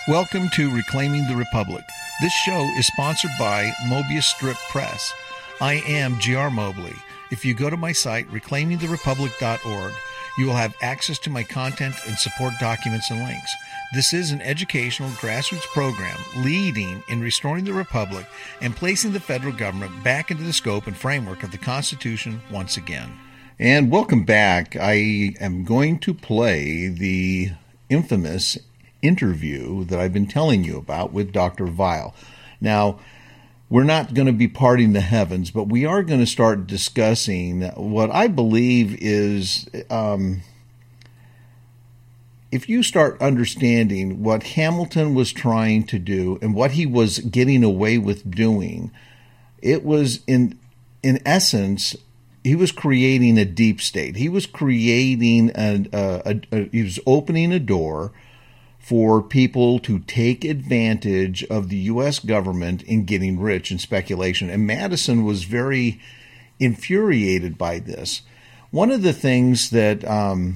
Welcome to Reclaiming the Republic. This show is sponsored by Mobius Strip Press. I am G.R. Mobley. If you go to my site, reclaimingtherepublic.org, you will have access to my content and support documents and links. This is an educational grassroots program leading in restoring the Republic and placing the federal government back into the scope and framework of the Constitution once again. And welcome back. I am going to play the infamous interview that I've been telling you about with Dr. Weil. Now, we're not going to be parting the heavens, but we are going to start discussing what I believe is, if you start understanding what Hamilton was trying to do and what he was getting away with doing, it was in essence, he was creating a deep state. He was creating he was opening a door for people to take advantage of the U.S. government in getting rich in speculation. And Madison was very infuriated by this. One of the things that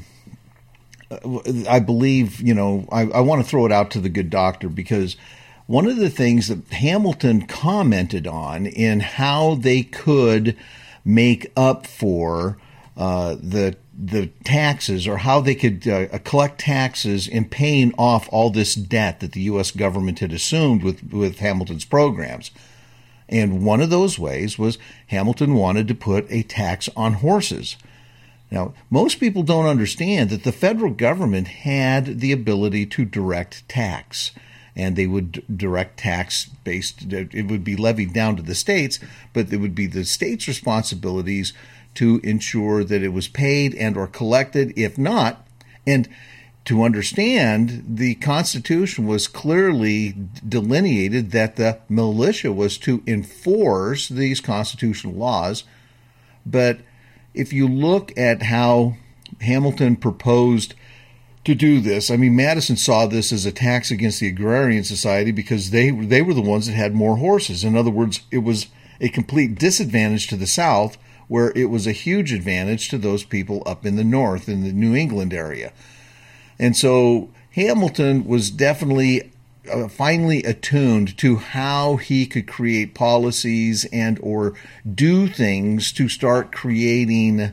I believe, I want to throw it out to the good doctor, because one of the things that Hamilton commented on in how they could make up for the taxes, or how they could collect taxes in paying off all this debt that the U.S. government had assumed with Hamilton's programs. And one of those ways was Hamilton wanted to put a tax on horses. Now, most people don't understand that the federal government had the ability to direct tax, and they would direct tax based, it would be levied down to the states, but it would be the states' responsibilities to ensure that it was paid and or collected. If not, and to understand, the Constitution was clearly delineated that the militia was to enforce these constitutional laws. But if you look at how Hamilton proposed to do this, I mean, Madison saw this as a tax against the agrarian society because they were the ones that had more horses. In other words, it was a complete disadvantage to the South, where it was a huge advantage to those people up in the North, in the New England area. And so Hamilton was definitely finally attuned to how he could create policies and or do things to start creating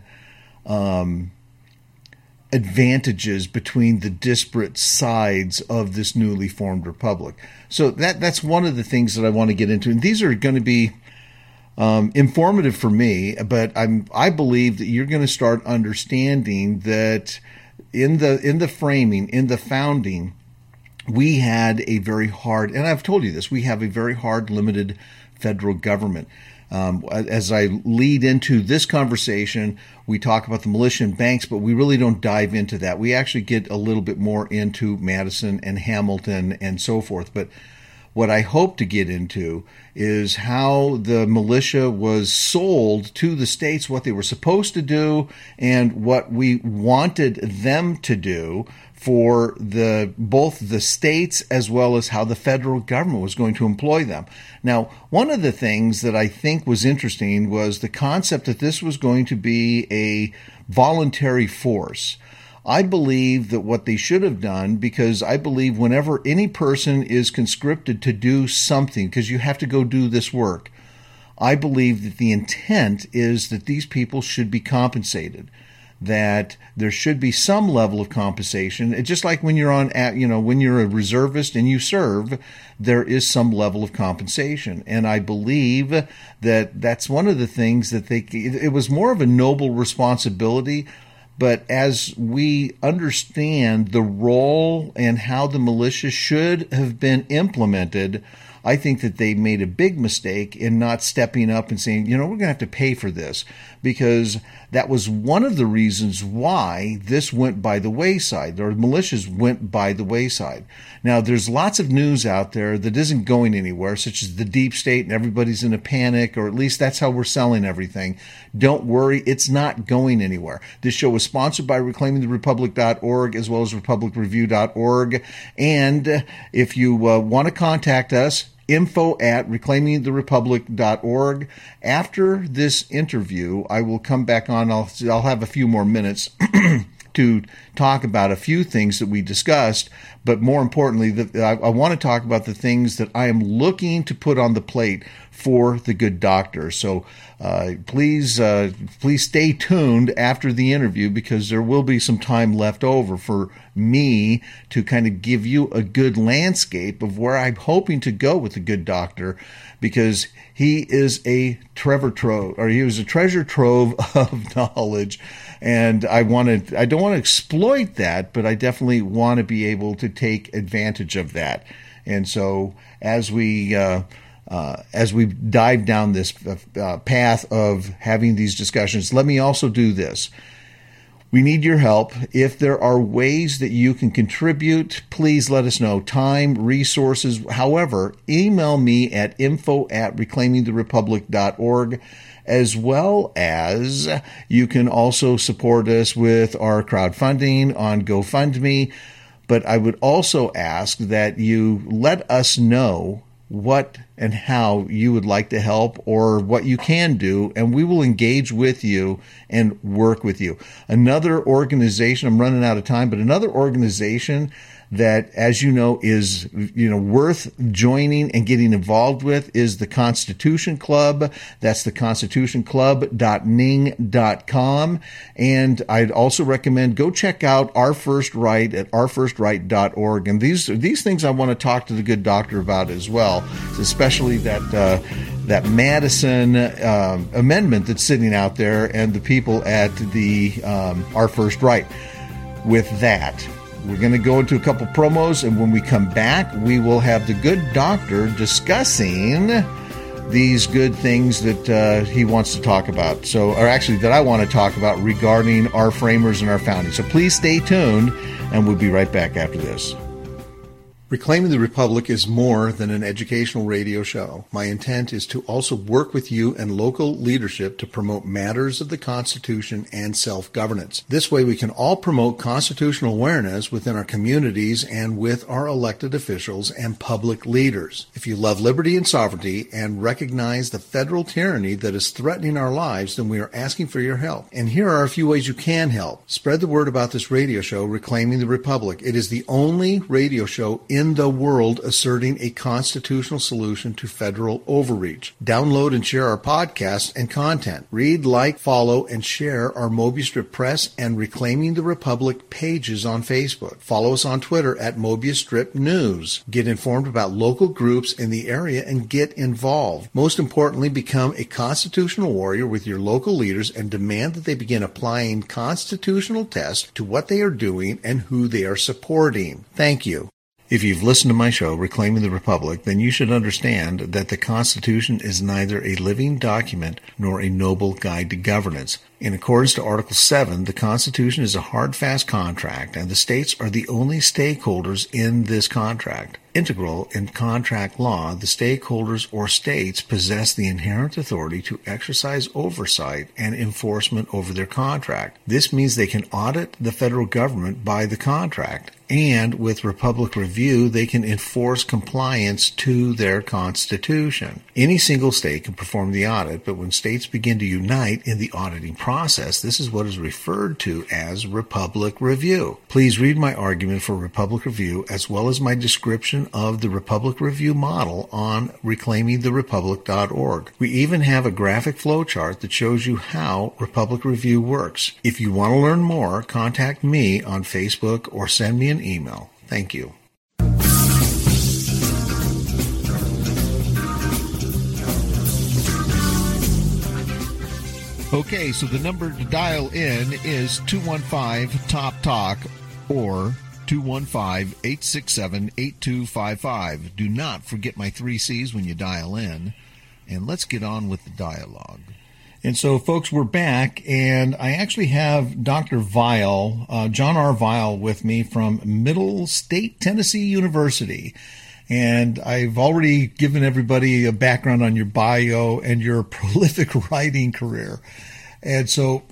advantages between the disparate sides of this newly formed republic. So that's one of the things that I want to get into. And these are going to be informative for me, but I believe that you're going to start understanding that in the framing, in the founding, we had a very hard, and I've told you this, we have a very hard, limited federal government. As I lead into this conversation, we talk about the militia and banks, but we really don't dive into that. We actually get a little bit more into Madison and Hamilton and so forth. But what I hope to get into is how the militia was sold to the states, what they were supposed to do, and what we wanted them to do for both the states as well as how the federal government was going to employ them. Now, one of the things that I think was interesting was the concept that this was going to be a voluntary force. I believe that what they should have done, because I believe whenever any person is conscripted to do something, because you have to go do this work, I believe that the intent is that these people should be compensated, that there should be some level of compensation. It's just like when you're when you're a reservist and you serve, there is some level of compensation. And I believe that that's one of the things that it was more of a noble responsibility. But as we understand the role and how the militia should have been implemented, I think that they made a big mistake in not stepping up and saying, we're going to have to pay for this, because that was one of the reasons why this went by the wayside, or militias went by the wayside. Now, there's lots of news out there that isn't going anywhere, such as the deep state and everybody's in a panic, or at least that's how we're selling everything. Don't worry, it's not going anywhere. This show is sponsored by reclaimingtherepublic.org as well as republicreview.org. And if you want to contact us, info@reclaimingtherepublic.org. After this interview, I will come back on. I'll have a few more minutes. to talk about a few things that we discussed, but more importantly, I want to talk about the things that I am looking to put on the plate for the good doctor. So please stay tuned after the interview, because there will be some time left over for me to kind of give you a good landscape of where I'm hoping to go with the good doctor, because he is a treasure trove of knowledge, and I don't want to exploit that, but I definitely want to be able to take advantage of that. And so as we dive down this path of having these discussions, let me also do this. We need your help. If there are ways that you can contribute, please let us know. Time, resources, however, email me at info@reclaimingtherepublic.org, as well as you can also support us with our crowdfunding on GoFundMe. But I would also ask that you let us know what and how you would like to help, or what you can do, and we will engage with you and work with you. Another organization, I'm running out of time, but another organization that, as you know, is worth joining and getting involved with is the Constitution Club. That's the constitutionclub.ning.com. And I'd also recommend go check out Our First Right at ourfirstright.org. And these things I want to talk to the good doctor about as well, especially that Madison amendment that's sitting out there, and the people at the Our First Right. With that, we're going to go into a couple promos, and when we come back, we will have the good doctor discussing these good things that he wants to talk about. That I want to talk about regarding our framers and our founding. So please stay tuned, and we'll be right back after this. Reclaiming the Republic is more than an educational radio show. My intent is to also work with you and local leadership to promote matters of the Constitution and self-governance. This way we can all promote constitutional awareness within our communities and with our elected officials and public leaders. If you love liberty and sovereignty and recognize the federal tyranny that is threatening our lives, then we are asking for your help. And here are a few ways you can help. Spread the word about this radio show, Reclaiming the Republic. It is the only radio show in the world asserting a constitutional solution to federal overreach. Download and share our podcasts and content. Read, like, follow, and share our Mobius Strip Press and Reclaiming the Republic pages on Facebook. Follow us on Twitter at Mobius Strip News. Get informed about local groups in the area and get involved. Most importantly, become a constitutional warrior with your local leaders and demand that they begin applying constitutional tests to what they are doing and who they are supporting. Thank you. If you've listened to my show, Reclaiming the Republic, then you should understand that the Constitution is neither a living document nor a noble guide to governance. In accordance to Article 7, the Constitution is a hard, fast contract, and the states are the only stakeholders in this contract. Integral in contract law, the stakeholders or states possess the inherent authority to exercise oversight and enforcement over their contract. This means they can audit the federal government by the contract, and with Republic Review, they can enforce compliance to their Constitution. Any single state can perform the audit, but when states begin to unite in the auditing process, this is what is referred to as Republic Review. Please read my argument for Republic Review as well as my description of the Republic Review model on reclaimingtherepublic.org. We even have a graphic flowchart that shows you how Republic Review works. If you want to learn more, contact me on Facebook or send me an email. Thank you. Okay, so the number to dial in is 215-TOP-TALK or 215-867-8255. Do not forget my 3 C's when you dial in, and let's get on with the dialogue. And so, folks, we're back, and I actually have Dr. Vial, John R. Vial, with me from Middle State Tennessee University. And I've already given everybody a background on your bio and your prolific writing career. And so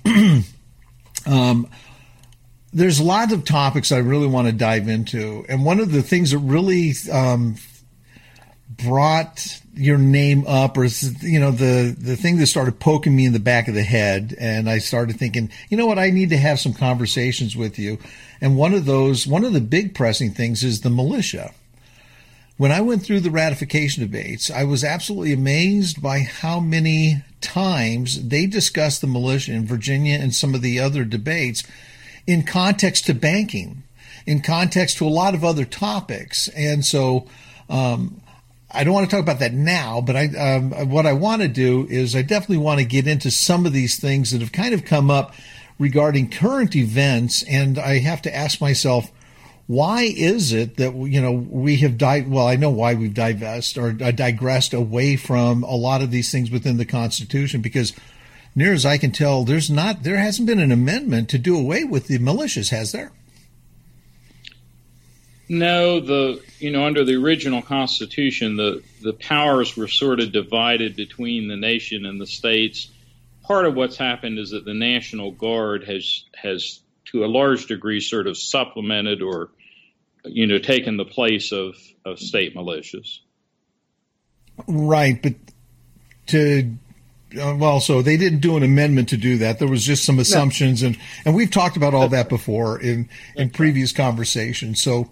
there's a lot of topics I really want to dive into. And one of the things that really brought your name up, or the thing that started poking me in the back of the head, and I started thinking, you know what, I need to have some conversations with you. And one of the big pressing things is the militia. When I went through the ratification debates, I was absolutely amazed by how many times they discussed the militia in Virginia and some of the other debates in context to banking, in context to a lot of other topics. And so I don't want to talk about that now, but what I want to do is I definitely want to get into some of these things that have kind of come up regarding current events. And I have to ask myself, why is it that, we have well, I know why we've digressed away from a lot of these things within the Constitution, because near as I can tell, there hasn't been an amendment to do away with the militias, has there? No, under the original Constitution, the powers were sort of divided between the nation and the states. Part of what's happened is that the National Guard has to a large degree sort of supplemented or, taken the place of state militias. Right, but so they didn't do an amendment to do that. There was just some assumptions, and we've talked about all that before in previous conversations. So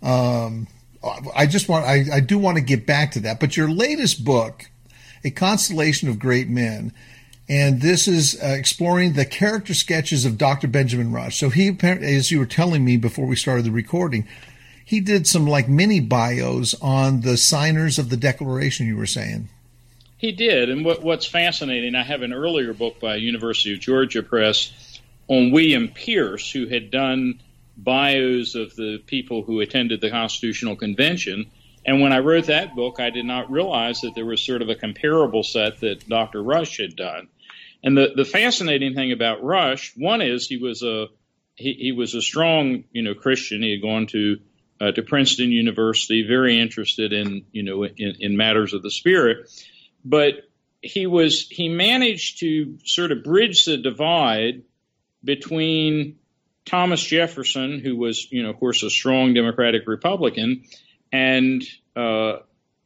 I do want to get back to that. But your latest book, A Constellation of Great Men, and this is exploring the character sketches of Dr. Benjamin Rush. So he, as you were telling me before we started the recording, he did some like mini bios on the signers of the Declaration, you were saying. He did. And what's fascinating, I have an earlier book by University of Georgia Press on William Pierce, who had done bios of the people who attended the Constitutional Convention. And when I wrote that book, I did not realize that there was sort of a comparable set that Dr. Rush had done. And the fascinating thing about Rush, one is he was a strong, Christian. He had gone to Princeton University, very interested in matters of the spirit. But he managed to sort of bridge the divide between Thomas Jefferson, who was, of course, a strong Democratic Republican, and John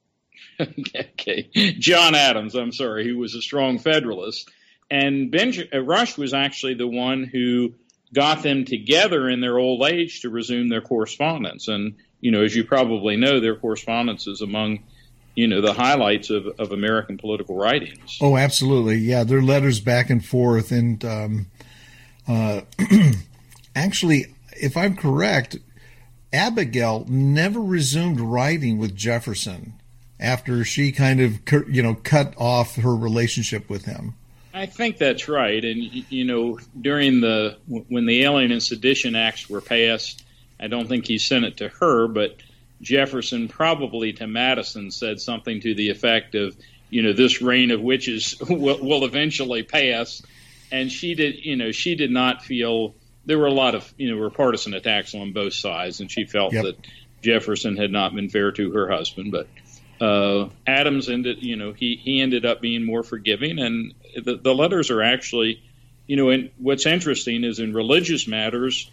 Adams, who was a strong Federalist. And Rush was actually the one who got them together in their old age to resume their correspondence. And, as you probably know, their correspondence is among, the highlights of American political writings. Oh, absolutely. Yeah, their letters back and forth. And actually, if I'm correct, Abigail never resumed writing with Jefferson after she kind of, cut off her relationship with him. I think that's right. And, during when the Alien and Sedition Acts were passed, I don't think he sent it to her, but Jefferson probably to Madison said something to the effect of, this reign of witches will eventually pass. And she did not feel, there were a lot of, were partisan attacks on both sides, and she felt that Jefferson had not been fair to her husband. But Adams he ended up being more forgiving, and the letters are actually, and what's interesting is in religious matters,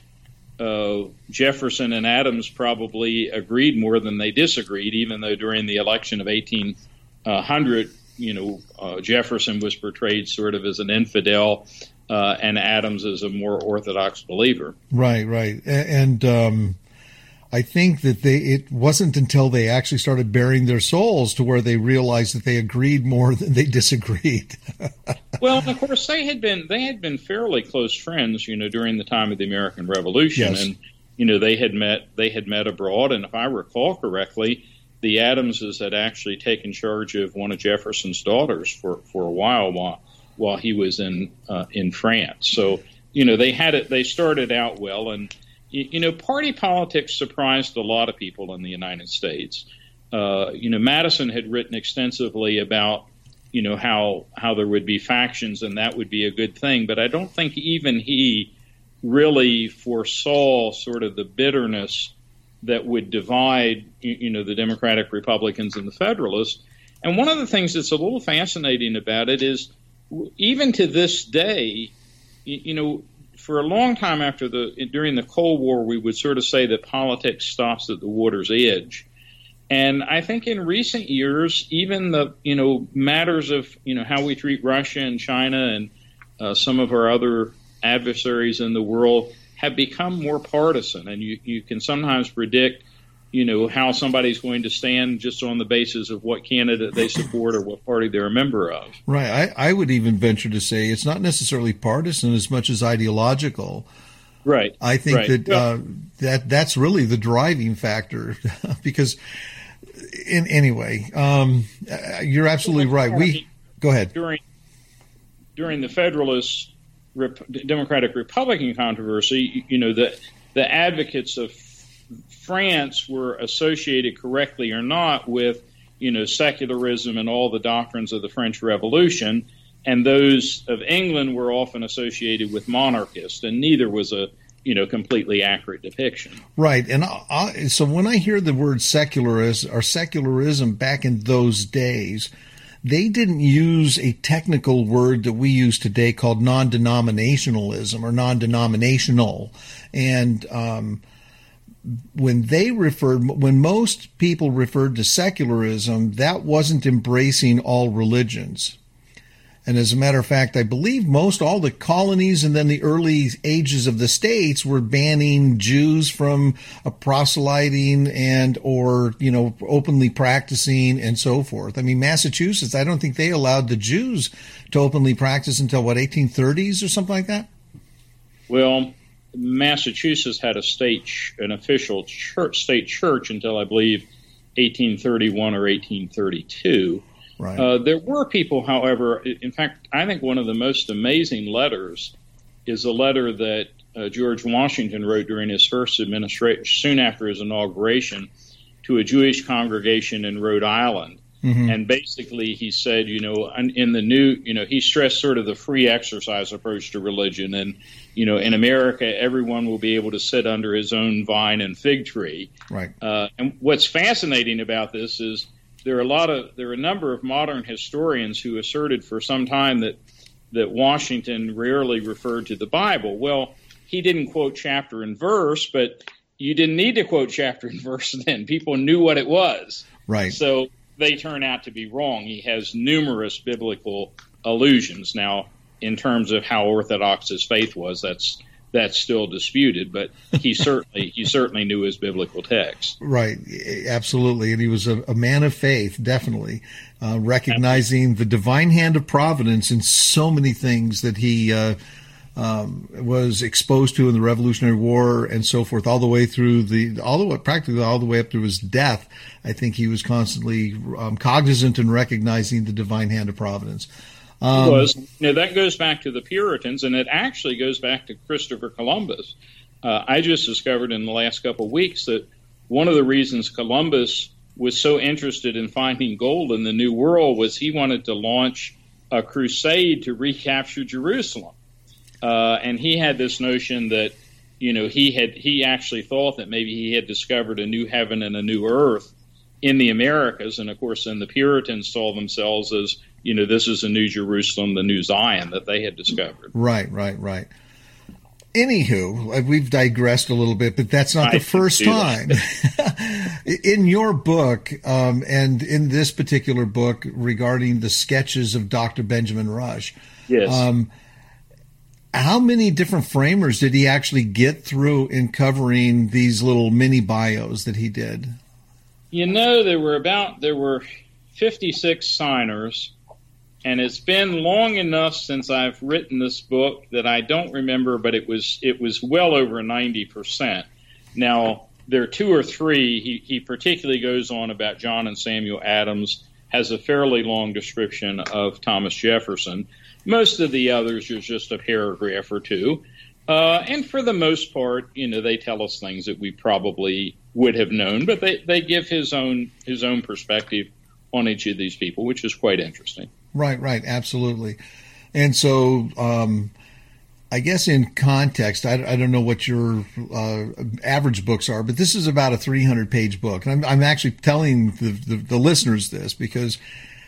Jefferson and Adams probably agreed more than they disagreed, even though during the election of 1800, Jefferson was portrayed sort of as an infidel, and Adams as a more orthodox believer. Right. And I think that it wasn't until they actually started bearing their souls to where they realized that they agreed more than they disagreed. Well, of course, they had been fairly close friends, during the time of the American Revolution, yes. And they had met abroad. And if I recall correctly, the Adamses had actually taken charge of one of Jefferson's daughters for a while he was in France. So they started out well, and party politics surprised a lot of people in the United States. Madison had written extensively about how there would be factions, and that would be a good thing. But I don't think even he really foresaw sort of the bitterness that would divide, the Democratic Republicans and the Federalists. And one of the things that's a little fascinating about it is, even to this day, for a long time during the Cold War, we would sort of say that politics stops at the water's edge. And I think in recent years, even the matters of how we treat Russia and China and some of our other adversaries in the world have become more partisan, and you can sometimes predict how somebody's going to stand just on the basis of what candidate they support or what party they're a member of. Right. I would even venture to say it's not necessarily partisan as much as ideological. Right. I think that's really the driving factor because anyway, you're absolutely right. Go ahead. During the Federalist Democratic Republican controversy, the advocates of France were associated, correctly or not, with secularism and all the doctrines of the French Revolution, and those of England were often associated with monarchists, and neither was a completely accurate depiction. Right, and so when I hear the word secularism back in those days, they didn't use a technical word that we use today called non-denominationalism or non-denominational, and when most people referred to secularism, that wasn't embracing all religions. And as a matter of fact, I believe all the colonies and then the early ages of the states were banning Jews from proselyting or openly practicing and so forth. I mean, Massachusetts, I don't think they allowed the Jews to openly practice until 1830s or something like that? Well, Massachusetts had an official state church until I believe 1831 or 1832. Right. There were people, however, in fact, I think one of the most amazing letters is a letter that George Washington wrote during his first administration, soon after his inauguration, to a Jewish congregation in Rhode Island. Mm-hmm. And basically he said, in the new, he stressed sort of the free exercise approach to religion. And, in America, everyone will be able to sit under his own vine and fig tree. Right. And what's fascinating about this is there are a number of modern historians who asserted for some time that Washington rarely referred to the Bible. Well, he didn't quote chapter and verse, but you didn't need to quote chapter and verse then. People knew what it was. Right. So they turn out to be wrong. He has numerous biblical allusions. Now, in terms of how orthodox his faith was, that's still disputed, but he certainly knew his biblical text. Right, absolutely, and he was a man of faith, definitely, recognizing the divine hand of providence in so many things that he was exposed to in the Revolutionary War and so forth, all the way up to his death. I think he was constantly cognizant and recognizing the divine hand of providence. That goes back to the Puritans, and it actually goes back to Christopher Columbus. I just discovered in the last couple of weeks that one of the reasons Columbus was so interested in finding gold in the New World was he wanted to launch a crusade to recapture Jerusalem. And he had this notion that, he actually thought that maybe he had discovered a new heaven and a new earth in the Americas. And of course, then the Puritans saw themselves as, this is a new Jerusalem, the new Zion that they had discovered. Right. Anywho, we've digressed a little bit, but that's not the first time. In your book, and in this particular book regarding the sketches of Dr. Benjamin Rush, yes. How many different framers did he actually get through in covering these little mini bios that he did? There were 56 signers, and it's been long enough since I've written this book that I don't remember, but it was well over 90%. Now, there are two or three. He particularly goes on about John and Samuel Adams, has a fairly long description of Thomas Jefferson. Most of the others are just a paragraph or two. And for the most part, they tell us things that we probably would have known, but they give his own perspective on each of these people, which is quite interesting. Right, absolutely. And so I guess in context, I don't know what your average books are, but this is about a 300-page book. And I'm actually telling the listeners this because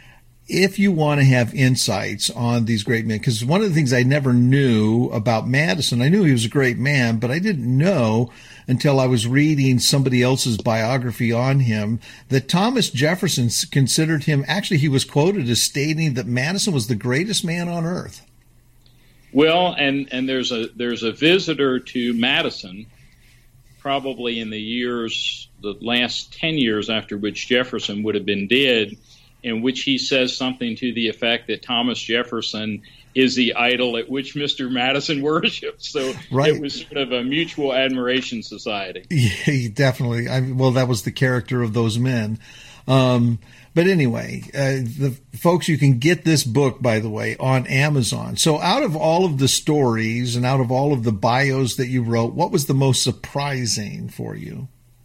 if you want to have insights on these great men, because one of the things I never knew about Madison, I knew he was a great man, but I didn't know until I was reading somebody else's biography on him that Thomas Jefferson considered him, actually he was quoted as stating that Madison was the greatest man on earth. Well, and there's a visitor to Madison probably in the last 10 years after which Jefferson would have been dead, in which he says something to the effect that Thomas Jefferson is the idol at which Mr. Madison worships. So right. It was sort of a mutual admiration society. Yeah, definitely. Well, that was the character of those men. But anyway, the folks, you can get this book, by the way, on Amazon. So out of all of the stories and out of all of the bios that you wrote, what was the most surprising for you?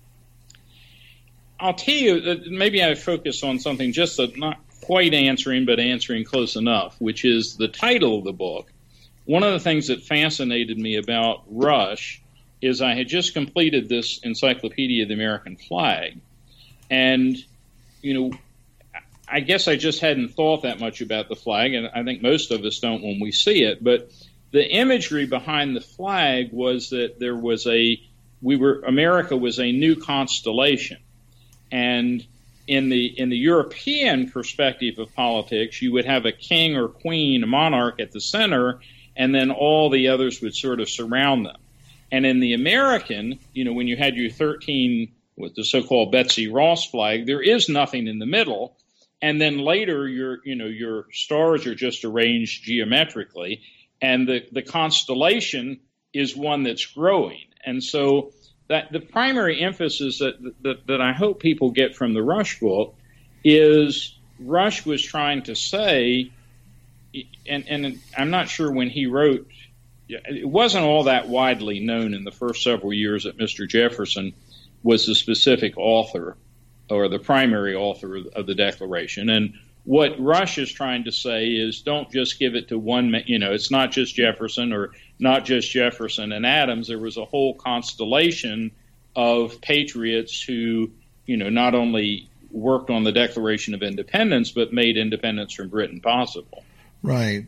I'll tell you that maybe I focus on something just not quite answering, but answering close enough, which is the title of the book. One of the things that fascinated me about Rush is I had just completed this Encyclopedia of the American Flag. And, I guess I just hadn't thought that much about the flag, and I think most of us don't when we see it. But the imagery behind the flag was that America was a new constellation. And in the European perspective of politics, you would have a king or queen, a monarch at the center, and then all the others would sort of surround them. And in the American, when you had your 13 with the so-called Betsy Ross flag, there is nothing in the middle. And then later, your stars are just arranged geometrically, and the constellation is one that's growing. And so that the primary emphasis that I hope people get from the Rush book is Rush was trying to say, and I'm not sure when he wrote, it wasn't all that widely known in the first several years that Mr. Jefferson was the specific author or the primary author of the Declaration. And what Rush is trying to say is don't just give it to one, it's not just Jefferson or not just Jefferson and Adams. There was a whole constellation of patriots who, not only worked on the Declaration of Independence, but made independence from Britain possible. Right.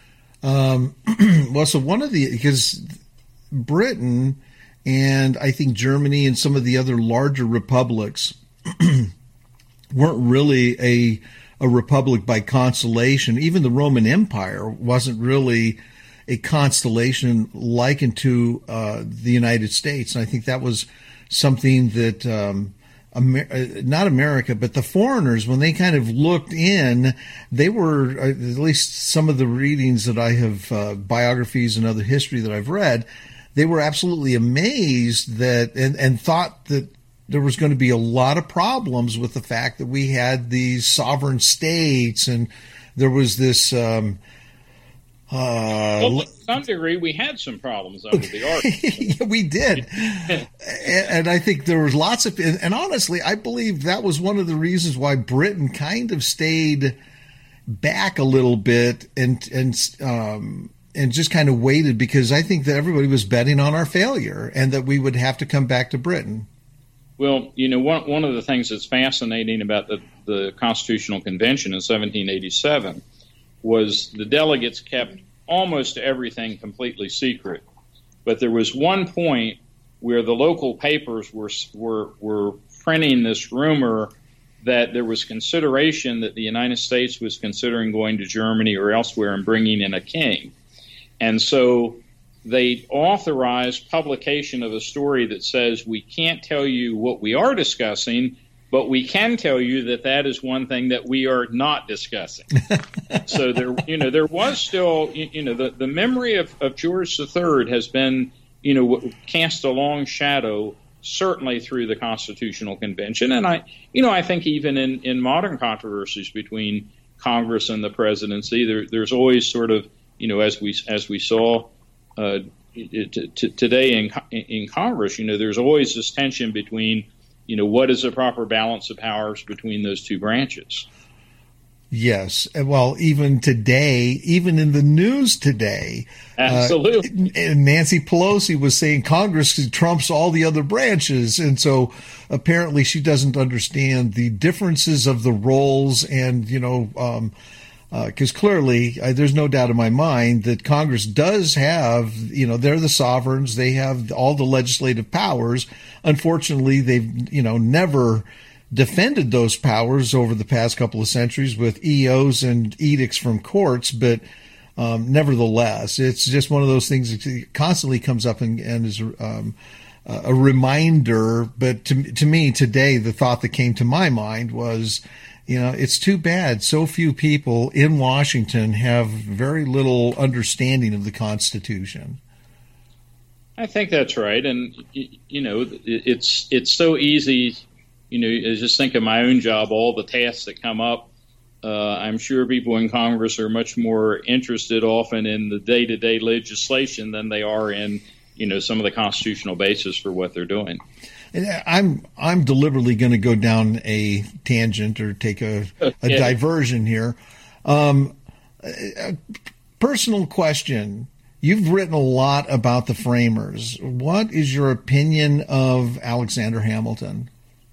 Well, so because Britain and I think Germany and some of the other larger republics weren't really a republic by constellation. Even the Roman Empire wasn't really a constellation likened to the United States. And I think that was something that not America, but the foreigners, when they kind of looked in, they were, at least some of the readings that I have, biographies and other history that I've read, they were absolutely amazed that and thought that there was going to be a lot of problems with the fact that we had these sovereign states, and there was this. Well, to some degree, we had some problems under the Ark. Yeah, we did, and I think there was lots of. And honestly, I believe that was one of the reasons why Britain kind of stayed back a little bit and just kind of waited, because I think that everybody was betting on our failure and that we would have to come back to Britain. Well, one of the things that's fascinating about the Constitutional Convention in 1787 was the delegates kept almost everything completely secret. But there was one point where the local papers were printing this rumor that there was consideration that the United States was considering going to Germany or elsewhere and bringing in a king. And so they authorized publication of a story that says we can't tell you what we are discussing, but we can tell you that is one thing that we are not discussing. So there was still, the memory of George III has been, cast a long shadow certainly through the Constitutional Convention, and I think even in modern controversies between Congress and the presidency, there's always sort of, as we saw. Today in Congress, there's always this tension between, what is the proper balance of powers between those two branches. Yes. Well, even today, even in the news today, absolutely, Nancy Pelosi was saying Congress trumps all the other branches. And so apparently she doesn't understand the differences of the roles. And, because clearly there's no doubt in my mind that Congress does have, they're the sovereigns. They have all the legislative powers. Unfortunately, they've, never defended those powers over the past couple of centuries with EOs and edicts from courts. But nevertheless, it's just one of those things that constantly comes up and is a reminder. But to me today, the thought that came to my mind was, it's too bad so few people in Washington have very little understanding of the Constitution. I think that's right. And, it's so easy. Just think of my own job, all the tasks that come up. I'm sure people in Congress are much more interested often in the day-to-day legislation than they are in, some of the constitutional basis for what they're doing. I'm deliberately going to go down a tangent or take a diversion here. A personal question. You've written a lot about the framers. What is your opinion of Alexander Hamilton?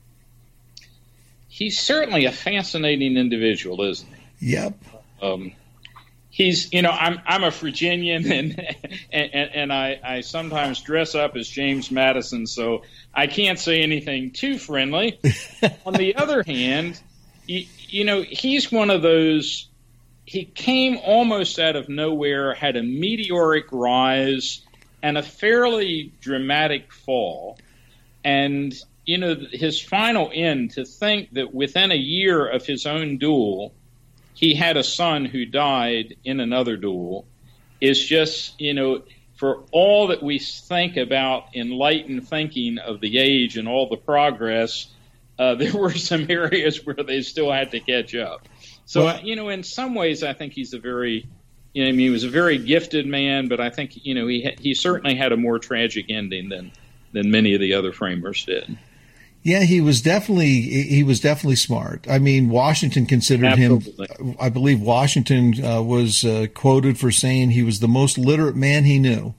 He's certainly a fascinating individual, isn't he? Yep. He's, I'm a Virginian, and I sometimes dress up as James Madison, so I can't say anything too friendly. On the other hand, he's one of those. He came almost out of nowhere, had a meteoric rise and a fairly dramatic fall, and his final end, to think that within a year of his own duel, he had a son who died in another duel, is just, for all that we think about enlightened thinking of the age and all the progress, there were some areas where they still had to catch up. So, in some ways, I think he's he was a very gifted man, but I think, he certainly had a more tragic ending than many of the other framers did. Yeah, he was definitely smart. I mean, Washington considered Absolutely. him. I believe Washington was quoted for saying he was the most literate man he knew.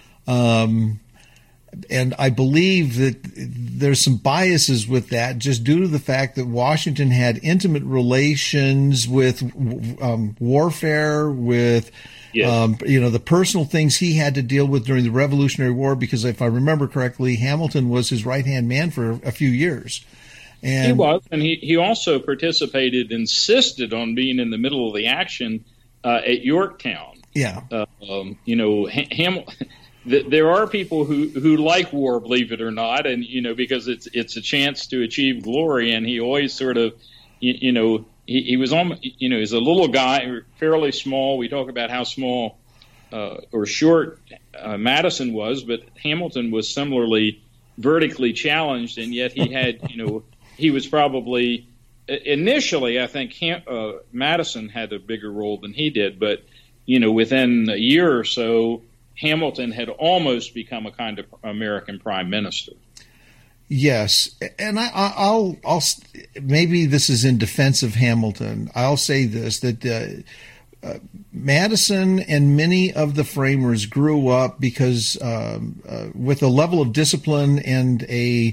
And I believe that there's some biases with that, just due to the fact that Washington had intimate relations with warfare, with Yes. The personal things he had to deal with during the Revolutionary War, because if I remember correctly, Hamilton was his right-hand man for a few years. And he was, and he also insisted on being in the middle of the action at Yorktown. Yeah. There are people who like war, believe it or not, and because it's a chance to achieve glory, and he always sort of, he was almost, he's a little guy, fairly small. We talk about how small or short Madison was, but Hamilton was similarly vertically challenged, and yet he had, he was probably initially, I think Madison had a bigger role than he did, but within a year or so, Hamilton had almost become a kind of American prime minister. Yes, and I'll maybe this is in defense of Hamilton. I'll say this, that Madison and many of the framers grew up because with a level of discipline and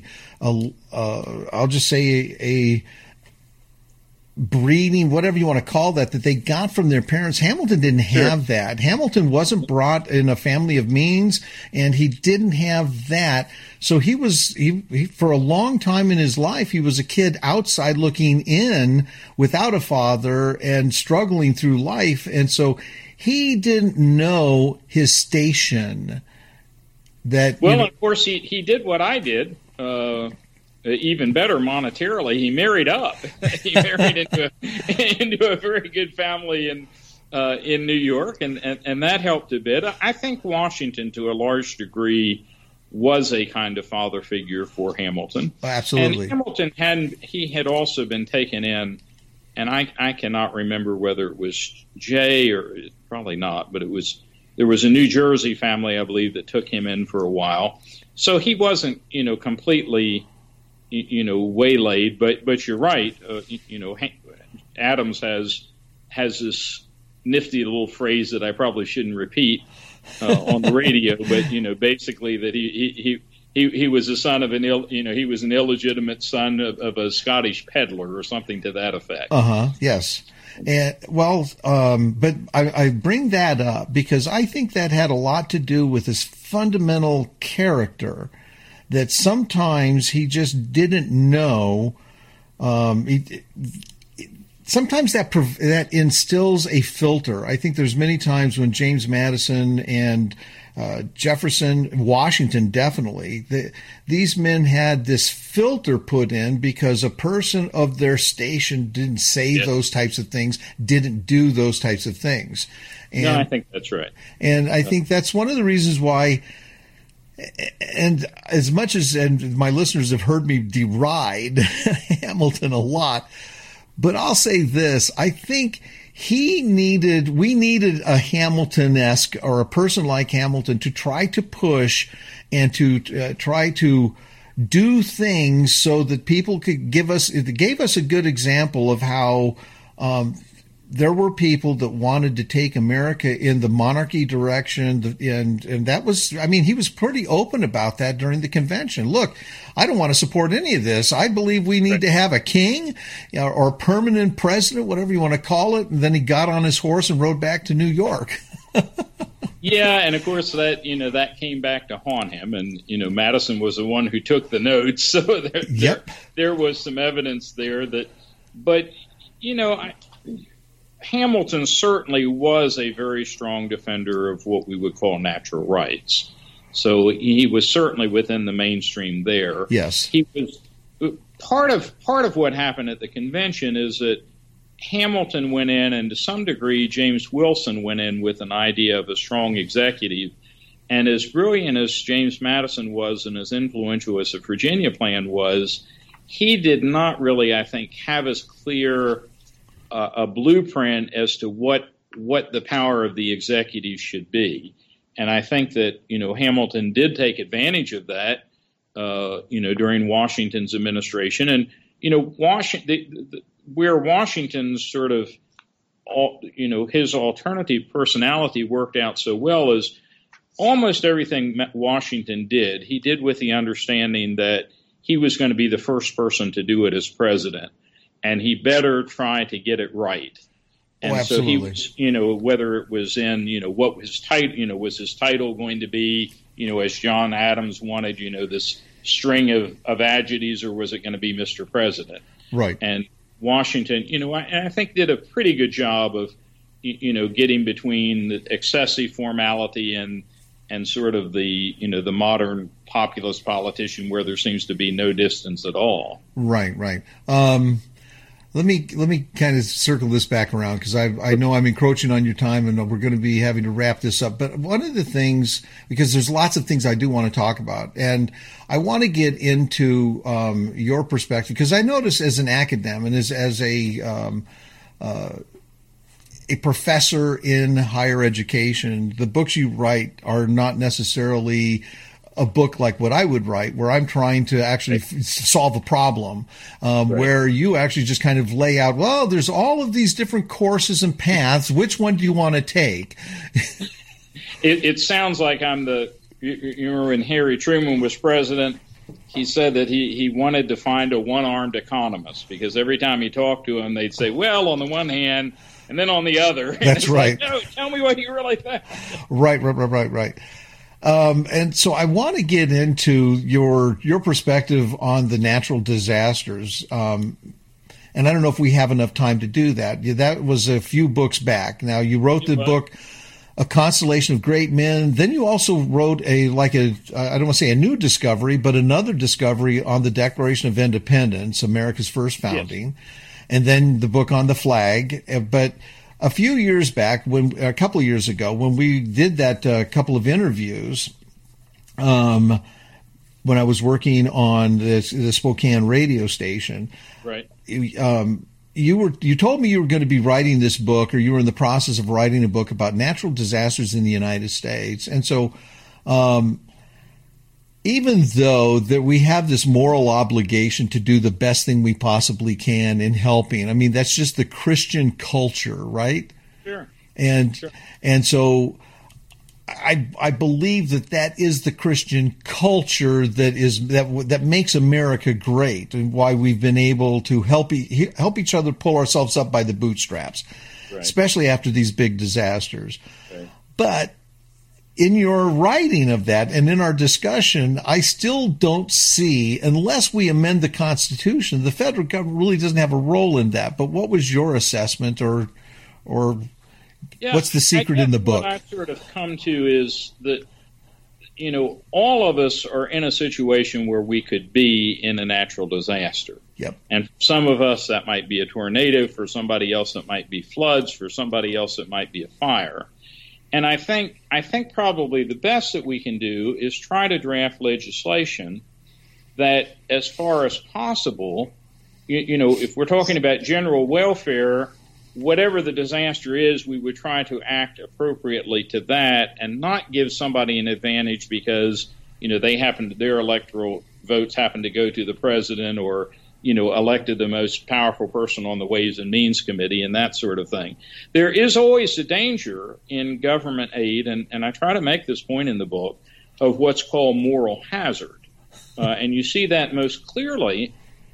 I'll just say a breeding, whatever you want to call that they got from their parents. Hamilton didn't have that. Hamilton wasn't brought in a family of means, and he didn't have that. So he for a long time in his life, he was a kid outside looking in without a father and struggling through life. And so he didn't know his station. Of course, he did what I did. Even better monetarily, he married up. He married into a very good family in New York, and that helped a bit. I think Washington, to a large degree, was a kind of father figure for Hamilton. Absolutely. And Hamilton had also been taken in, and I cannot remember whether it was Jay or probably not, but there was a New Jersey family, I believe, that took him in for a while. So he wasn't, completely waylaid, but you're right. Adams has has this nifty little phrase that I probably shouldn't repeat on the radio, but basically that he was the son of he was an illegitimate son of a Scottish peddler or something to that effect. Yes. And but I bring that up because I think that had a lot to do with his fundamental character, that sometimes he just didn't know. Sometimes that instills a filter. I think there's many times when James Madison and Jefferson, Washington, definitely, these men had this filter put in because a person of their station didn't say those types of things, didn't do those types of things. And, no, I think that's right. And I think that's one of the reasons why. And as much as my listeners have heard me deride Hamilton a lot, but I'll say this: I think we needed a Hamilton-esque or a person like Hamilton to try to push and to try to do things so that people could gave us a good example of how there were people that wanted to take America in the monarchy direction, and that was, he was pretty open about that during the convention. Look, I don't want to support any of this. I believe we need to have a king or permanent president, whatever you want to call it. And then he got on his horse and rode back to New York. Yeah, and of course that that came back to haunt him, and Madison was the one who took the notes, so there was some evidence there that, but Hamilton certainly was a very strong defender of what we would call natural rights. So he was certainly within the mainstream there. Yes. He was part of what happened at the convention is that Hamilton went in, and to some degree James Wilson went in with an idea of a strong executive. And as brilliant as James Madison was and as influential as the Virginia Plan was, he did not really, I think, have as clear a blueprint as to what the power of the executive should be. And I think that, Hamilton did take advantage of that, during Washington's administration. And, where Washington's sort of, his alternative personality worked out so well is almost everything Washington did, he did with the understanding that he was going to be the first person to do it as president. And he better try to get it right. And so he was, whether it was in, what his title, was his title going to be, as John Adams wanted, this string of adjectives, or was it going to be Mr. President? Right. And Washington, I think did a pretty good job of, getting between the excessive formality and sort of the, the modern populist politician where there seems to be no distance at all. Right. Let me kind of circle this back around because I know I'm encroaching on your time and we're going to be having to wrap this up. But one of the things, because there's lots of things I do want to talk about, and I want to get into your perspective, because I notice as an academic and as a professor in higher education, the books you write are not necessarily a book like what I would write, where I'm trying to actually solve a problem, where you actually just kind of lay out, well, there's all of these different courses and paths. Which one do you want to take? It sounds like I'm you remember when Harry Truman was president, he said that he wanted to find a one-armed economist, because every time he talked to him, they'd say, well, on the one hand, and then on the other. That's right. Like, no, tell me what you really think. Right. And so I want to get into your perspective on the natural disasters. And I don't know if we have enough time to do that. That was a few books back. Now, you wrote the book, A Constellation of Great Men. Then you also wrote I don't want to say a new discovery, but another discovery on the Declaration of Independence, America's first founding. Yes. And then the book on the flag. But a few years back, a couple of years ago, when we did that couple of interviews, when I was working on the Spokane radio station, right? You told me you were going to be writing this book, or you were in the process of writing a book about natural disasters in the United States, and so. even though that we have this moral obligation to do the best thing we possibly can in helping. I mean, that's just the Christian culture, right? Sure. And so I believe that is the Christian culture that makes America great, and why we've been able to help each other pull ourselves up by the bootstraps, right, especially after these big disasters. Right. But in your writing of that and in our discussion, I still don't see, unless we amend the Constitution, the federal government really doesn't have a role in that. But what was your assessment, or what's the secret in the book? What I've sort of come to is that, all of us are in a situation where we could be in a natural disaster. Yep. And for some of us, that might be a tornado. For somebody else, that might be floods. For somebody else, it might be a fire. And I think probably the best that we can do is try to draft legislation that, as far as possible, if we're talking about general welfare, whatever the disaster is, we would try to act appropriately to that and not give somebody an advantage because, their electoral votes happen to go to the president, or, elected the most powerful person on the Ways and Means Committee and that sort of thing. There is always a danger in government aid, and I try to make this point in the book, of what's called moral hazard. And you see that most clearly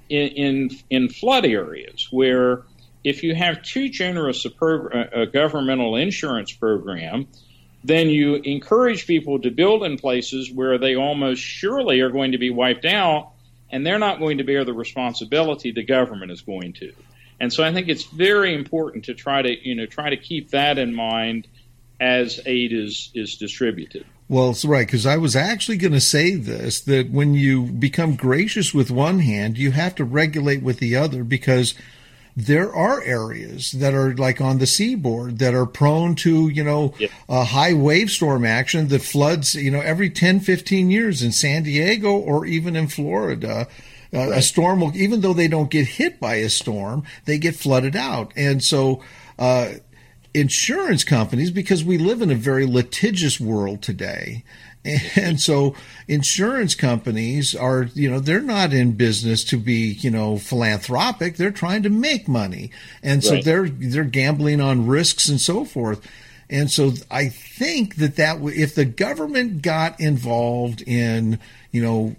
in flood areas, where if you have too generous a governmental insurance program, then you encourage people to build in places where they almost surely are going to be wiped out, and they're not going to bear the responsibility. The government is going to. And so I think it's very important to try to keep that in mind as aid is distributed. Well, it's right, because I was actually going to say this, that when you become gracious with one hand, you have to regulate with the other, because there are areas that are like on the seaboard that are prone to, high wave storm action that floods, every 10, 15 years in San Diego or even in Florida. Right. A storm will, even though they don't get hit by a storm, they get flooded out. And so, insurance companies, because we live in a very litigious world today, and so insurance companies are, they're not in business to be, philanthropic. They're trying to make money. And so they're gambling on risks and so forth. And so I think that if the government got involved in, in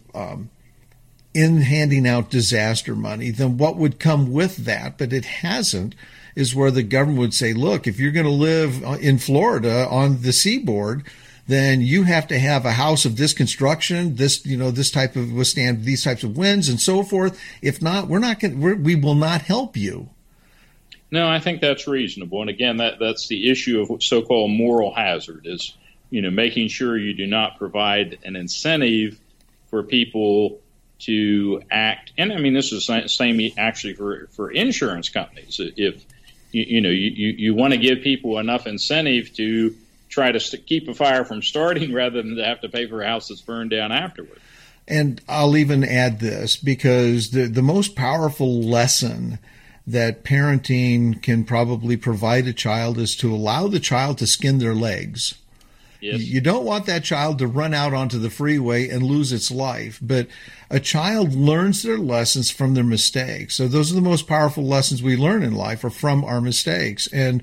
handing out disaster money, then what would come with that? But it hasn't. Is where the government would say, look, if you're going to live in Florida on the seaboard, then you have to have a house of this construction, this type of withstand these types of winds and so forth. If not, we will not help you. No, I think that's reasonable. And again, that's the issue of so-called moral hazard, is, making sure you do not provide an incentive for people to act. And I mean, this is the same actually for insurance companies. If you want to give people enough incentive to try to keep a fire from starting rather than to have to pay for a house that's burned down afterward. And I'll even add this, because the most powerful lesson that parenting can probably provide a child is to allow the child to skin their legs. Yes. You don't want that child to run out onto the freeway and lose its life, but a child learns their lessons from their mistakes. So those are the most powerful lessons we learn in life, are from our mistakes. And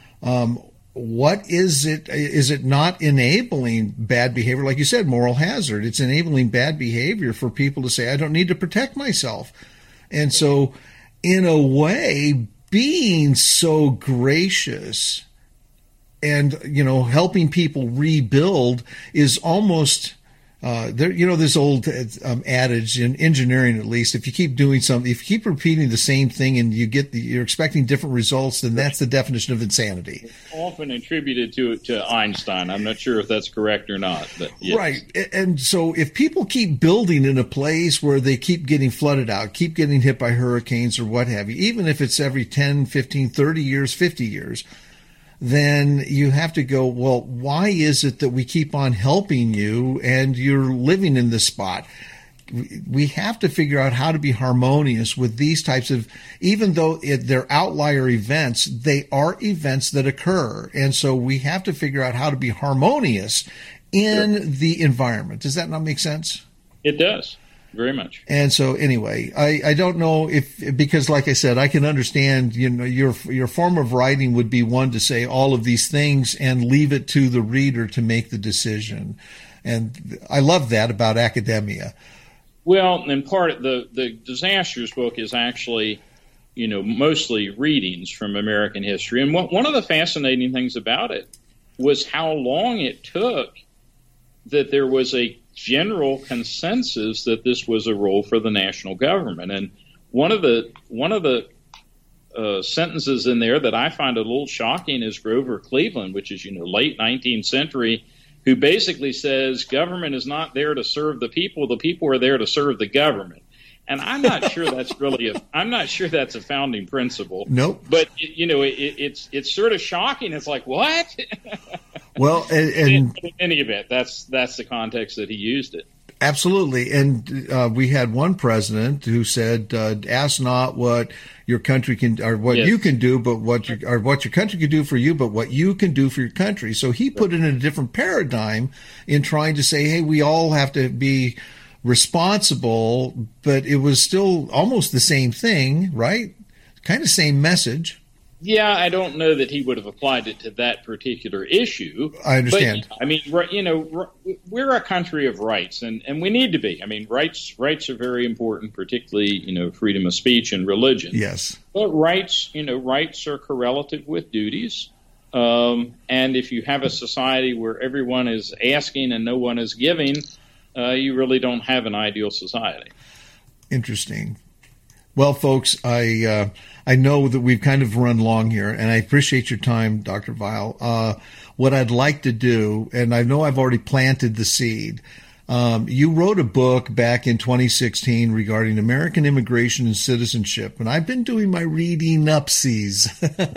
what is it? Is it not enabling bad behavior? Like you said, moral hazard. It's enabling bad behavior for people to say, I don't need to protect myself. And so in a way, being so gracious and, helping people rebuild is almost, this old adage in engineering, at least, if you keep doing something, if you keep repeating the same thing and you're expecting different results, then that's the definition of insanity. It's often attributed to Einstein. I'm not sure if that's correct or not, but yes. Right. And so if people keep building in a place where they keep getting flooded out, keep getting hit by hurricanes or what have you, even if it's every 10, 15, 30 years, 50 years, then you have to go, well, why is it that we keep on helping you and you're living in this spot? We have to figure out how to be harmonious with these types of, even though they're outlier events, they are events that occur. And so we have to figure out how to be harmonious in the environment. Does that not make sense? It does. Very much. And so anyway, I don't know because like I said, I can understand, your form of writing would be one to say all of these things and leave it to the reader to make the decision. And I love that about academia. Well, and part of the Disasters book is actually, mostly readings from American history. And one of the fascinating things about it was how long it took that there was a general consensus that this was a role for the national government. And one of the sentences in there that I find a little shocking is Grover Cleveland, which is late 19th century, who basically says government is not there to serve the people are there to serve the government. And I'm not sure that's a founding principle. Nope. But it's sort of shocking. It's like, what? Well, and in any event, that's the context that he used it. Absolutely. And we had one president who said, ask not what your country can, or what you can do, but what your country can do for you, but what you can do for your country. So he put it in a different paradigm in trying to say, hey, we all have to be responsible, but it was still almost the same thing, right? Kind of same message. Yeah, I don't know that he would have applied it to that particular issue. I understand. But, I mean, we're a country of rights, and we need to be. I mean, rights are very important, particularly, freedom of speech and religion. Yes. But rights are correlative with duties. And if you have a society where everyone is asking and no one is giving, you really don't have an ideal society. Interesting. Well, folks, I know that we've kind of run long here, and I appreciate your time, Dr. Weil. What I'd like to do, and I know I've already planted the seed, you wrote a book back in 2016 regarding American immigration and citizenship, and I've been doing my reading upsies,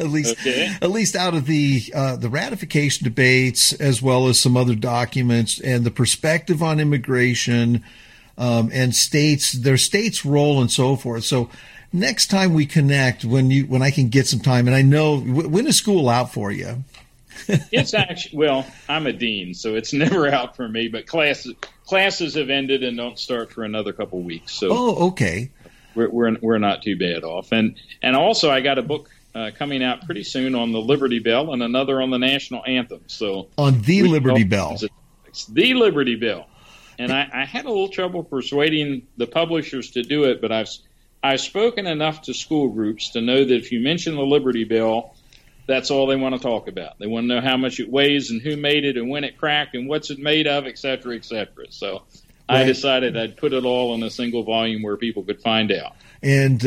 at least out of the ratification debates, as well as some other documents, and the perspective on immigration, and their states' role and so forth. So next time we connect, when I can get some time, and I know, when is school out for you? It's actually, well, I'm a dean, so it's never out for me, but classes have ended and don't start for another couple weeks. So okay. We're not too bad off. And also I got a book coming out pretty soon on the Liberty Bell and another on the national anthem. So on the Liberty Bell. The Liberty Bell. And I had a little trouble persuading the publishers to do it, but I've spoken enough to school groups to know that if you mention the Liberty Bell, that's all they want to talk about. They want to know how much it weighs and who made it and when it cracked and what's it made of, et cetera, et cetera. So I decided I'd put it all in a single volume where people could find out. And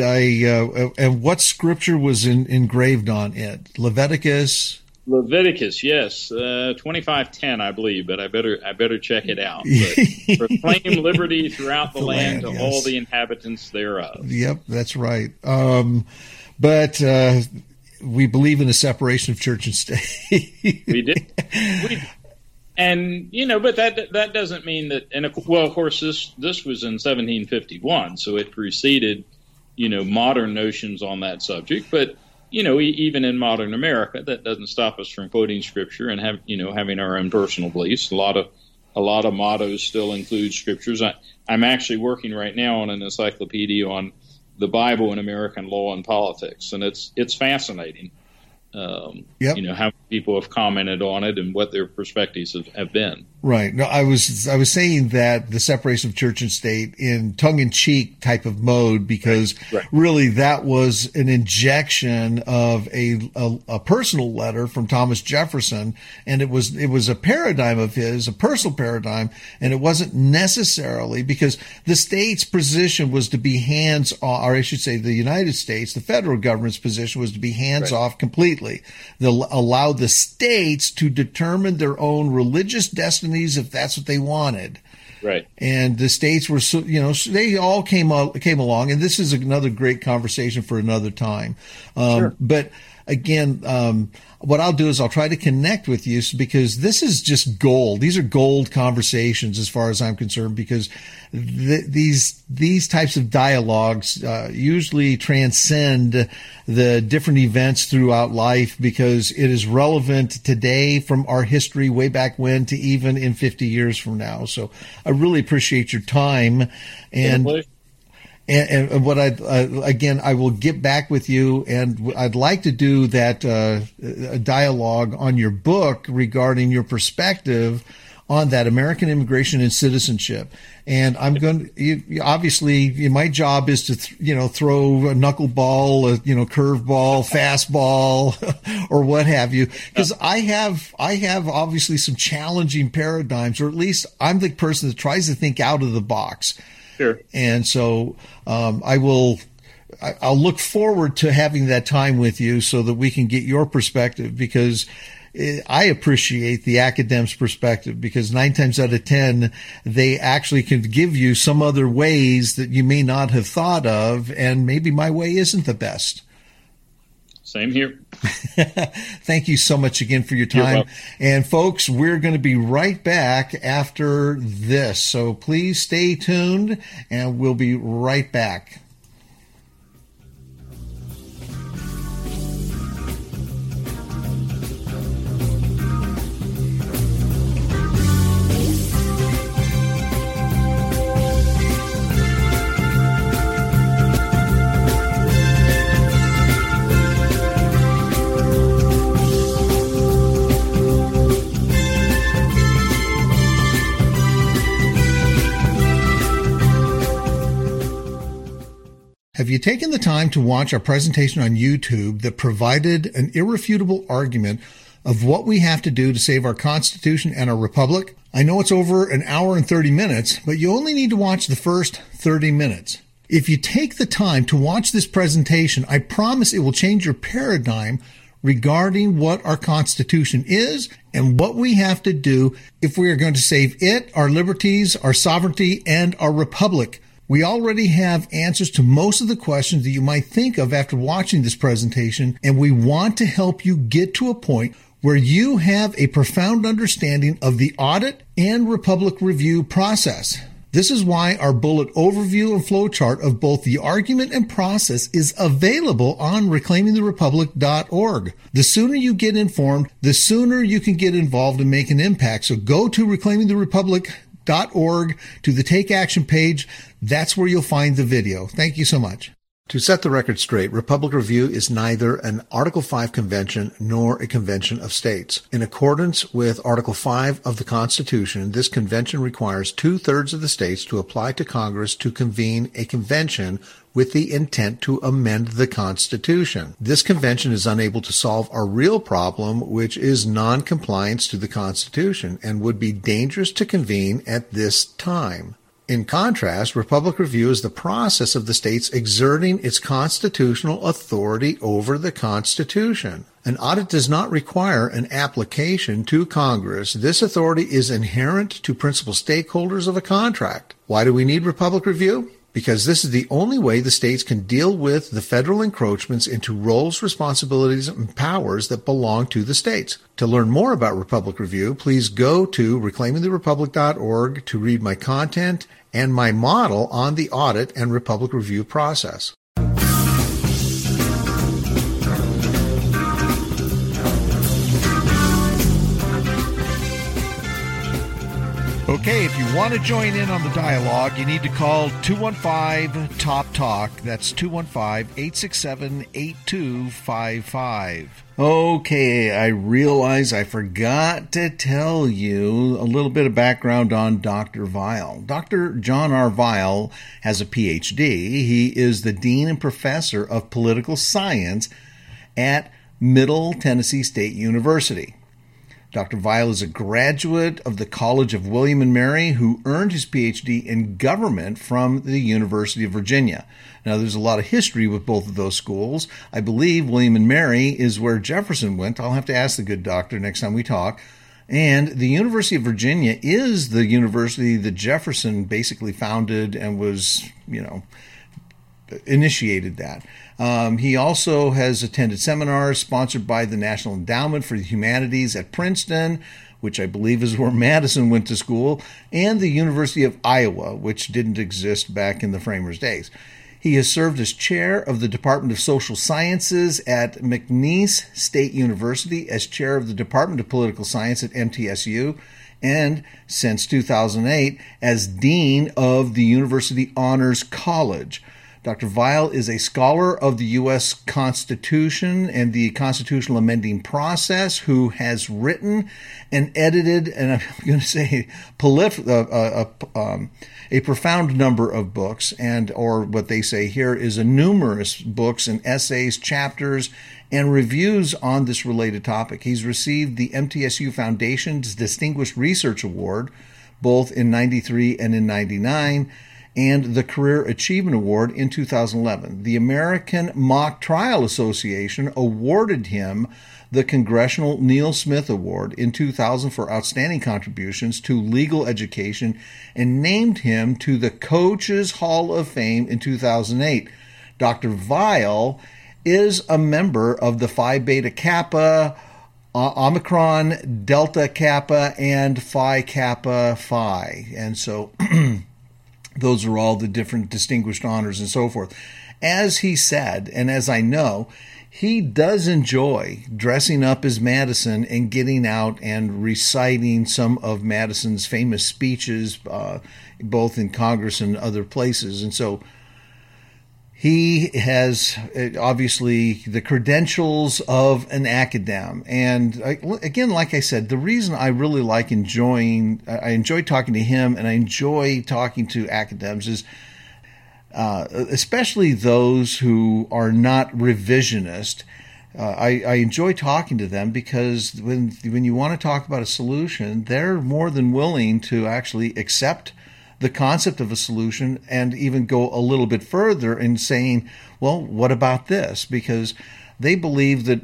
and what scripture was engraved on it? Leviticus, yes, 25:10, I believe, but I better check it out. But proclaim liberty throughout the land to all the inhabitants thereof. Yep, that's right. But we believe in a separation of church and state. We did. And, but that doesn't mean that, and of course, this was in 1751, so it preceded, modern notions on that subject. But, even in modern America, that doesn't stop us from quoting scripture and having our own personal beliefs. A lot of mottos still include scriptures. I'm actually working right now on an encyclopedia on the Bible in American law and politics, and it's fascinating. How people have commented on it and what their perspectives have been. Right. No, I was saying that the separation of church and state in tongue-in-cheek type of mode, because really that was an injection of a personal letter from Thomas Jefferson, and it was a paradigm of his, a personal paradigm, and it wasn't necessarily because the state's position was to be hands off, or I should say the United States, the federal government's position was to be hands off completely. They'll allow the states to determine their own religious destinies if that's what they wanted. Right. And the states were, they all came along, and this is another great conversation for another time. Sure. But again, what I'll do is I'll try to connect with you because this is just gold. These are gold conversations as far as I'm concerned, because these types of dialogues usually transcend the different events throughout life, because it is relevant today from our history way back when to even in 50 years from now. So I really appreciate your time. And what I will get back with you, and I'd like to do that a dialogue on your book regarding your perspective on that American immigration and citizenship. And I'm going to, obviously, my job is to, throw a knuckleball, a, curveball, fastball, or what have you. Because I have obviously some challenging paradigms, or at least I'm the person that tries to think out of the box. Sure. And so I'll look forward to having that time with you so that we can get your perspective, because I appreciate the academic's perspective, because 9 times out of 10, they actually can give you some other ways that you may not have thought of, and maybe my way isn't the best. Same here. Thank you so much again for your time. And folks, we're going to be right back after this. So please stay tuned, and we'll be right back. Have you taken the time to watch our presentation on YouTube that provided an irrefutable argument of what we have to do to save our Constitution and our Republic? I know it's over an hour and 30 minutes, but you only need to watch the first 30 minutes. If you take the time to watch this presentation, I promise it will change your paradigm regarding what our Constitution is and what we have to do if we are going to save it, our liberties, our sovereignty, and our Republic. We already have answers to most of the questions that you might think of after watching this presentation, and we want to help you get to a point where you have a profound understanding of the audit and Republic review process. This is why our bullet overview and flowchart of both the argument and process is available on reclaimingtherepublic.org. The sooner you get informed, the sooner you can get involved and make an impact. So go to reclaimingtherepublic.org to the Take Action page. That's where you'll find the video. Thank you so much. To set the record straight, Republic Review is neither an Article 5 convention nor a convention of states. In accordance with Article 5 of the Constitution, this convention requires 2/3 of the states to apply to Congress to convene a convention with the intent to amend the Constitution. This convention is unable to solve our real problem, which is non-compliance to the Constitution, and would be dangerous to convene at this time. In contrast, Republic Review is the process of the states exerting its constitutional authority over the Constitution. An audit does not require an application to Congress. This authority is inherent to principal stakeholders of a contract. Why do we need Republic Review? Because this is the only way the states can deal with the federal encroachments into roles, responsibilities, and powers that belong to the states. To learn more about Republic Review, please go to reclaimingtherepublic.org to read my content and my model on the audit and Republic Review process. Okay, if you want to join in on the dialogue, you need to call 215-TOP-TALK. That's 215-867-8255. Okay, I realize I forgot to tell you a little bit of background on Dr. Weil. Dr. John R. Weil has a Ph.D. He is the Dean and Professor of Political Science at Middle Tennessee State University. Dr. Weil is a graduate of the College of William and Mary, who earned his Ph.D. in government from the University of Virginia. Now, there's a lot of history with both of those schools. I believe William and Mary is where Jefferson went. I'll have to ask the good doctor next time we talk. And the University of Virginia is the university that Jefferson basically founded and was, initiated that. He also has attended seminars sponsored by the National Endowment for the Humanities at Princeton, which I believe is where Madison went to school, and the University of Iowa, which didn't exist back in the Framers' days. He has served as chair of the Department of Social Sciences at McNeese State University, as chair of the Department of Political Science at MTSU, and since 2008 as dean of the University Honors College. Dr. Weil is a scholar of the U.S. Constitution and the constitutional amending process who has written and edited, and I'm going to say a profound number of books, and or what they say here is a numerous books and essays, chapters, and reviews on this related topic. He's received the MTSU Foundation's Distinguished Research Award, both in 93 and in 99, and the Career Achievement Award in 2011. The American Mock Trial Association awarded him the Congressional Neil Smith Award in 2000 for outstanding contributions to legal education and named him to the Coaches Hall of Fame in 2008. Dr. Weil is a member of the Phi Beta Kappa, Omicron, Delta Kappa, and Phi Kappa Phi. And so those are all the different distinguished honors and so forth. As he said, and as I know, he does enjoy dressing up as Madison and getting out and reciting some of Madison's famous speeches, both in Congress and other places. And so he has obviously the credentials of an academic. And again, like I said, the reason I really I enjoy talking to him and I enjoy talking to academics is especially those who are not revisionist. I enjoy talking to them because when you want to talk about a solution, they're more than willing to actually accept the concept of a solution and even go a little bit further in saying, well, what about this? Because they believe that,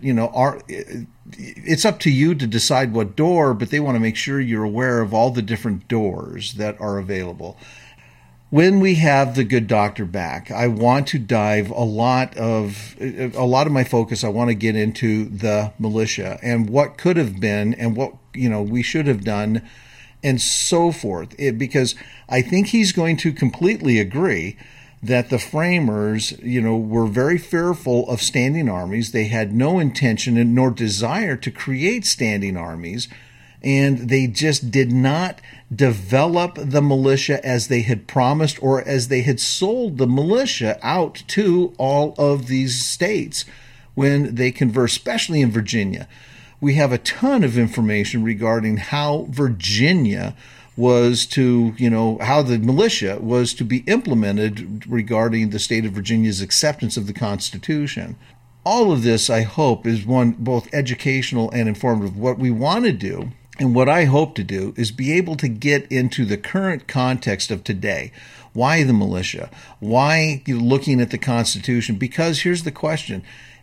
it's up to you to decide what door, but they want to make sure you're aware of all the different doors that are available. When we have the good doctor back, I want to dive a lot of my focus. I want to get into the militia and what could have been and what, we should have done and so forth. Because I think he's going to completely agree that the framers, were very fearful of standing armies. They had no intention and nor desire to create standing armies, and they just did not develop the militia as they had promised or as they had sold the militia out to all of these states when they conversed, especially in Virginia. We have a ton of information regarding how Virginia was to, how the militia was to be implemented regarding the state of Virginia's acceptance of the Constitution. All of this, I hope, is both educational and informative. What we want to do, and what I hope to do, is be able to get into the current context of today. Why the militia? Why looking at the Constitution? Because here's the question.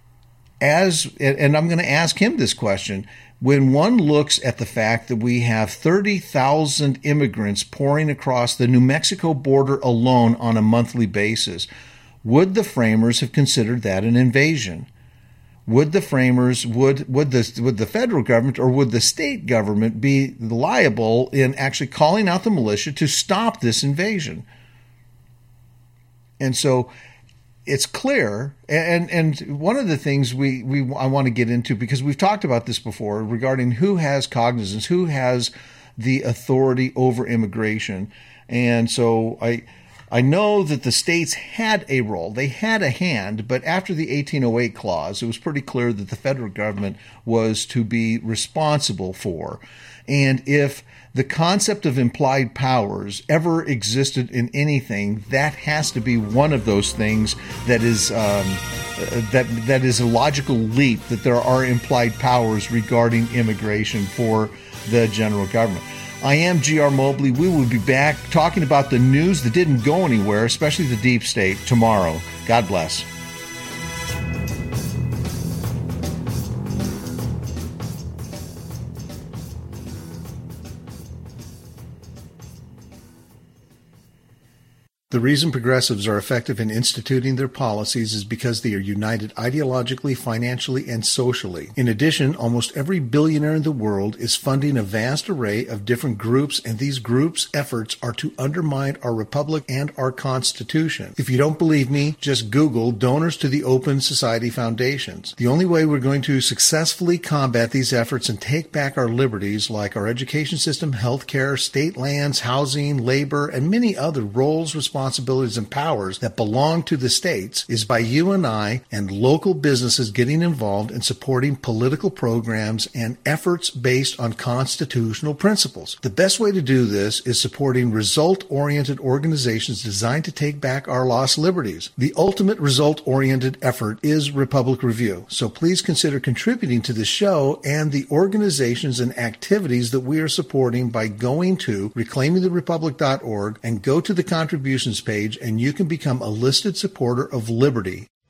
And I'm going to ask him this question. When one looks at the fact that we have 30,000 immigrants pouring across the New Mexico border alone on a monthly basis, would the framers have considered that an invasion? Would the framers, would the federal government or would the state government be liable in actually calling out the militia to stop this invasion? And so it's clear, and one of the things I want to get into, because we've talked about this before regarding who has cognizance, who has the authority over immigration. And so I know that the states had a role. They had a hand, but after the 1808 clause, it was pretty clear that the federal government was to be responsible for. And if the concept of implied powers ever existed in anything, that has to be one of those things that is that is a logical leap, that there are implied powers regarding immigration for the general government. I am G.R. Mobley. We will be back talking about the news that didn't go anywhere, especially the deep state, tomorrow. God bless. The reason progressives are effective in instituting their policies is because they are united ideologically, financially, and socially. In addition, almost every billionaire in the world is funding a vast array of different groups, and these groups' efforts are to undermine our republic and our Constitution. If you don't believe me, just Google donors to the Open Society Foundations. The only way we're going to successfully combat these efforts and take back our liberties, like our education system, health care, state lands, housing, labor, and many other roles, responsibilities, and powers that belong to the states, is by you and I and local businesses getting involved in supporting political programs and efforts based on constitutional principles. The best way to do this is supporting result-oriented organizations designed to take back our lost liberties. The ultimate result-oriented effort is Republic Review, so please consider contributing to the show and the organizations and activities that we are supporting by going to reclaimingtherepublic.org and go to the contributions page, and you can become a listed supporter of liberty.